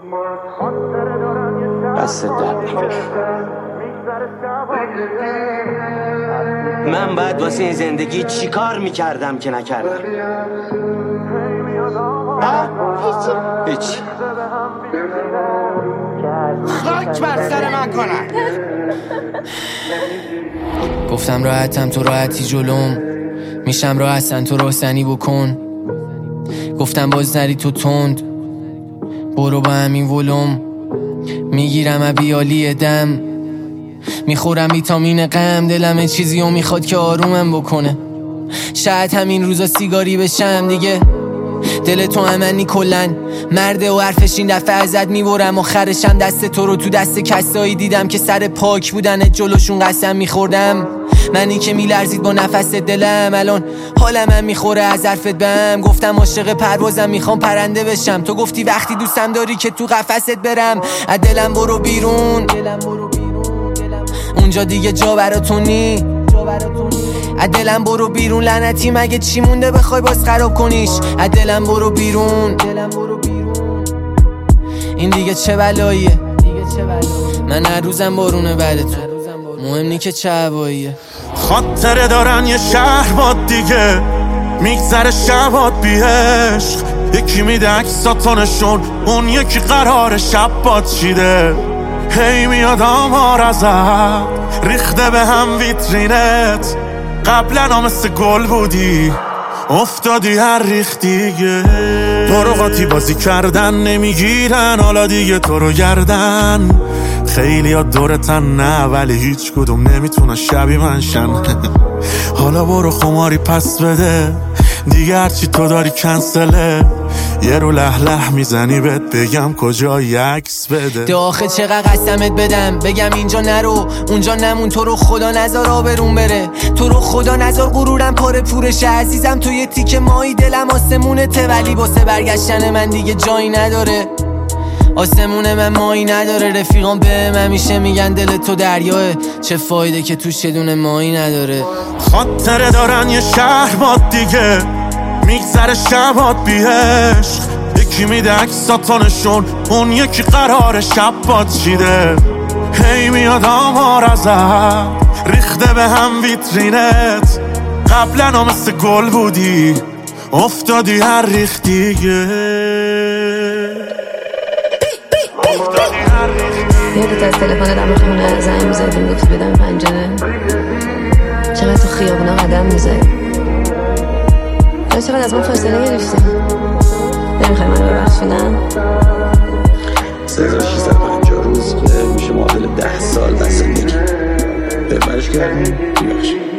دست درد نکنه. من باید واسه این زندگی چی کار میکردم که نکردم؟ هیچ. خاک بر سر من کنن. گفتم راحتم تو راحتی جلوم، میشم راحتن تو راحتنی بکن. گفتم باز نری تو تند، برو با همین ولوم. میگیرم ابیالی دم، میخورم ویتامین غم. دلم چیزیو میخواد که آرومم بکنه. شاید همین روزا سیگاری بشم دیگه. دل تو همنی کلن مرده و حرفش این دفعه ازت میبرم. آخرشم دست تو رو تو دست کسایی دیدم که سر پاک بودن جلوشون قسم میخوردم. منی که میلرزید با نفس دلم، الان حالم هم میخوره از حرفت بهم. گفتم عاشق پروازم میخوام پرنده بشم، تو گفتی وقتی دوستم داری که تو قفست برم. از دلم برو بیرون، اونجا دیگه جا براتون نی. از دلم برو بیرون لعنتی، مگه چی مونده بخوای باز خراب کنیش؟ از دلم برو بیرون، این دیگه چه بلاییه؟ من هر روزم بارونه بعد تو، مهم نی که چه هواییه. خاطره دارن یه شهر باد دیگه، میگذره شبات بی عشق. یکی میده عکساتونشون، اون یکی قرار شب باد چیده. هی میاد آمار ازت ریخته به هم ویترینت. قبلا مثل گل بودی افتادی هر ریخت دیگه. تو رو قاطی بازی کردن نمیگیرن، حالا دیگه تو رو گردن. خیلی ها دورتن نه، ولی هیچ کدوم نمیتونه شبیه من شن. حالا برو خماری پس بده دیگه، هرچی تو داری کنسله. یه رو لح میزنی بهت بگم کجای عکس بده. داخل چقدر قسمت بدم بگم اینجا نرو اونجا نمون. تو رو خدا نزار آبرون بره، تو رو خدا نزار غرورم پاره پورشه. عزیزم تو یه تیکه مایی دلم آسمونته، ولی واسه برگشتن من دیگه جایی نداره. آسمون من مایی نداره، رفیقام بهم همیشه میگن دل تو دریاه. چه فایده که توش یه دونه مایی نداره. خاطره دارن یه شهر باد دیگه، میگذره شبات بی عشق. یکی میده عکساتونشون، اون یکی قرار شب باد چیده. هی میاد آمار ازت ریخته به هم ویترینت. قبلا مثل گل بودی افتادی هر ریخت دیگه. یادت از تلفن دم خونه زنگ میزدیم گفتی بدم پنجره؟ چقدر تو خیابونا قدم میزدی؟ چقدر از من فاصله گرفتی؟ نمیخوای منو ببخشیدم؟ 3650 روز که میشه معادل 10 سال بس زندگی. ببرش کردیم بیبخشیم.